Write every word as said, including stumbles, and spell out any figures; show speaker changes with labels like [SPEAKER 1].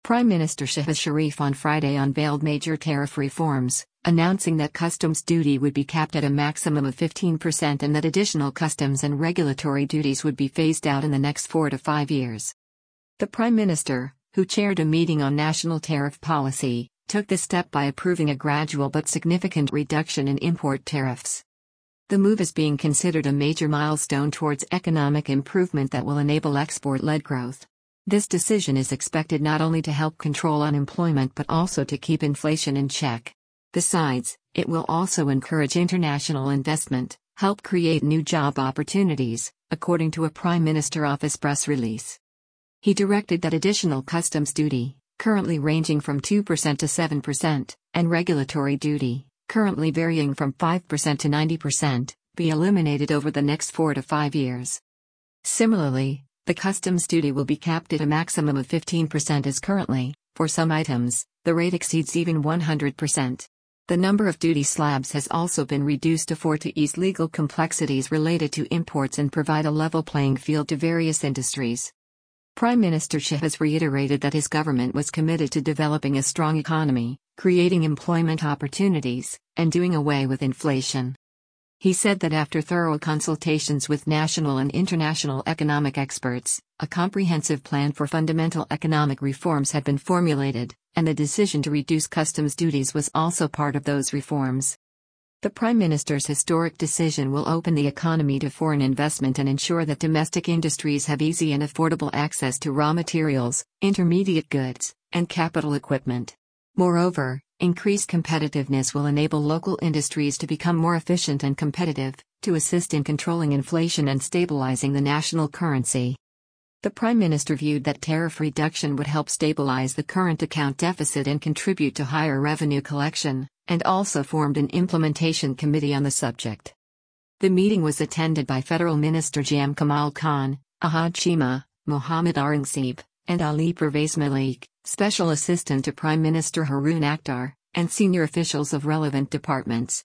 [SPEAKER 1] Prime Minister Shehbaz Sharif on Friday unveiled major tariff reforms, announcing that customs duty would be capped at a maximum of fifteen percent and that additional customs and regulatory duties would be phased out in the next four to five years. The Prime Minister, who chaired a meeting on national tariff policy, took this step by approving a gradual but significant reduction in import tariffs. The move is being considered a major milestone towards economic improvement that will enable export-led growth. This decision is expected not only to help control unemployment but also to keep inflation in check. Besides, it will also encourage international investment, help create new job opportunities, according to a Prime Minister Office press release. He directed that additional customs duty, currently ranging from two percent to seven percent, and regulatory duty, currently varying from five percent to ninety percent, be eliminated over the next four to five years. Similarly, the customs duty will be capped at a maximum of fifteen percent as currently. For some items, the rate exceeds even one hundred percent. The number of duty slabs has also been reduced to four to ease legal complexities related to imports and provide a level playing field to various industries. Prime Minister Shehbaz reiterated that his government was committed to developing a strong economy, creating employment opportunities, and doing away with inflation. He said that after thorough consultations with national and international economic experts, a comprehensive plan for fundamental economic reforms had been formulated, and the decision to reduce customs duties was also part of those reforms. The Prime Minister's historic decision will open the economy to foreign investment and ensure that domestic industries have easy and affordable access to raw materials, intermediate goods, and capital equipment. Moreover, increased competitiveness will enable local industries to become more efficient and competitive, to assist in controlling inflation and stabilizing the national currency. The Prime Minister viewed that tariff reduction would help stabilize the current account deficit and contribute to higher revenue collection, and also formed an implementation committee on the subject. The meeting was attended by Federal Minister Jam Kamal Khan, Ahad Shima, Mohammad Aurangzeb, and Ali Pervez Malik, Special Assistant to Prime Minister Harun Akhtar, and senior officials of relevant departments.